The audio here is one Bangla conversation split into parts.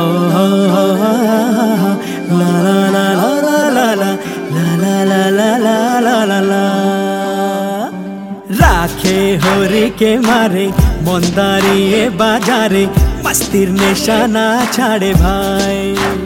লা লা লা লা লা লা লা লা লা লা লা লা। রাখে হরিকে মারে মন দাঁড়িয়ে বাজারে, মস্তির নেশা না ছাড়ে ভাই।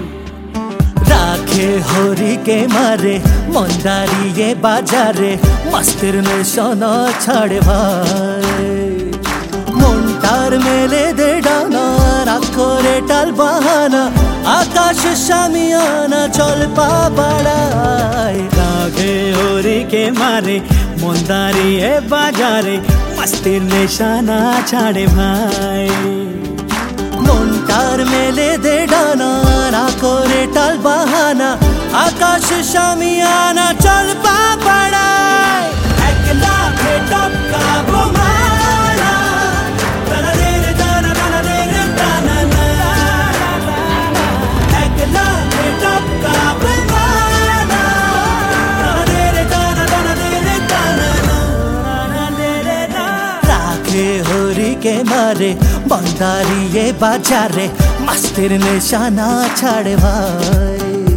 রাখে হরিকে মারে মন দাঁড়িয়ে বাজারে, মস্তির নেশা না ছাড়ে ভাই। মনটার মেলে দে ডানা, রাগ করে টাল বাহানা, আকাশ সামিয়ানা চল পা বাড়ায়। রাখে হরিকে মারে মন দাঁড়িয়ে বাজারে, মস্তির নেশা না ছাড়ে ভাই। মনটার মেলে দে ডানা, রাগ করে টাল বাহানা, আকাশ সামিয়ানা চল পা বাড়ায়। একলা টপকা বোমালা, টানা রে রে টানা টানা রে রে টানা না। একলা টপকা বোমালা, টানা রে রে টানা টানা রে রে টানা না। রাখে হরিকে মারে মন দাঁড়িয়ে বাজারে, মস্তির নেশা না ছাড়ে ভাই।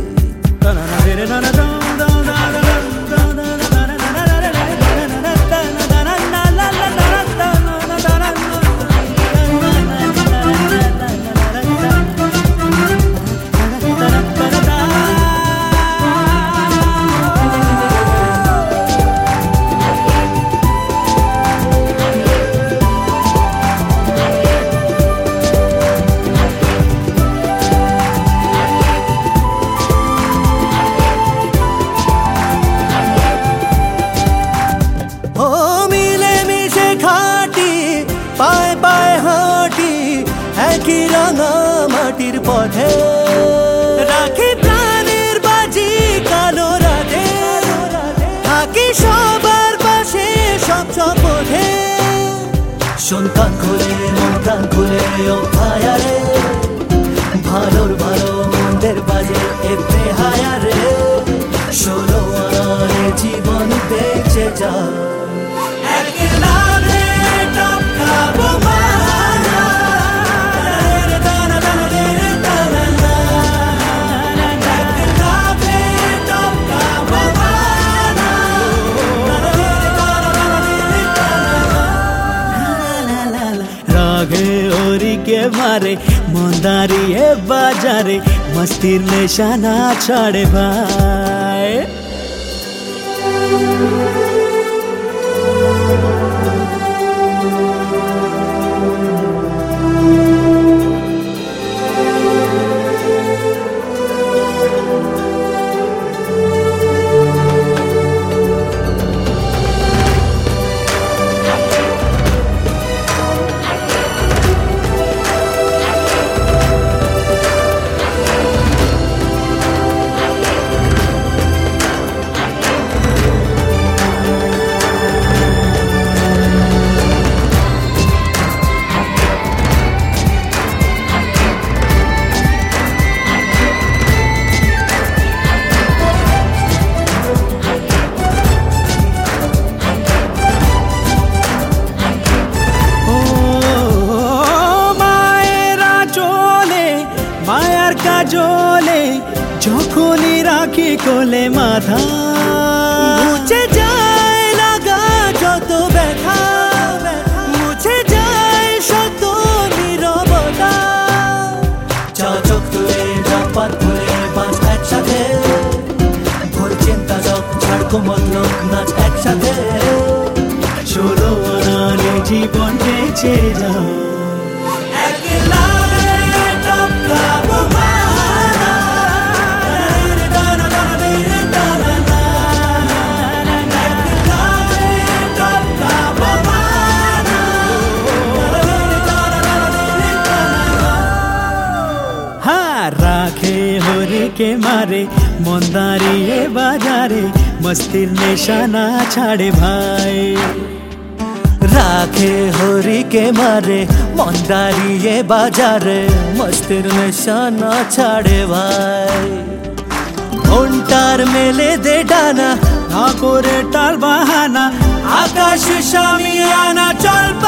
পায়ে পায়ে হাঁটি একই রাঙা মাটির পথে, রাখি প্রাণের বাজি কালো রাতে, থাকি সবার পাশে সব পথে। সন্তান খুলে মন প্রাণ খুলে ও ভায়ারে, ভালোর ভালো মন্দের বাজে এতে হায়ারে। 16 আনারে জীবন বেঁচে যা। রাগে হরিকে মারে মন দাঁড়িয়ে বাজারে, মস্তির নেশা না ছাড়ে ভাই। মায়ার কাজলে যখনই রাখি কোলে মাথা, মুছে যায় লাগা যত ব্যথা, মুছে যায় শত নীরবতা। চোখ তুলে জাপাত তুলে বাঁচ একসাথে, ভুল চিন্তা সব ছাড়কো মতলব নাচ একসাথে। 16 আনারে জীবন বেঁচে যাও। রাখে হরিকে মারে মন দাঁড়িয়ে বাজারে, মস্তির নেশা না ছাড়ে ভাই। রাখে হরিকে মারে মন দাঁড়িয়ে বাজারে, মস্তির নেশা না ছাড়ে ভাই। মনটার মেলে দে ডানা, না করে টাল বাহানা, আকাশ সামিয়ানা চল।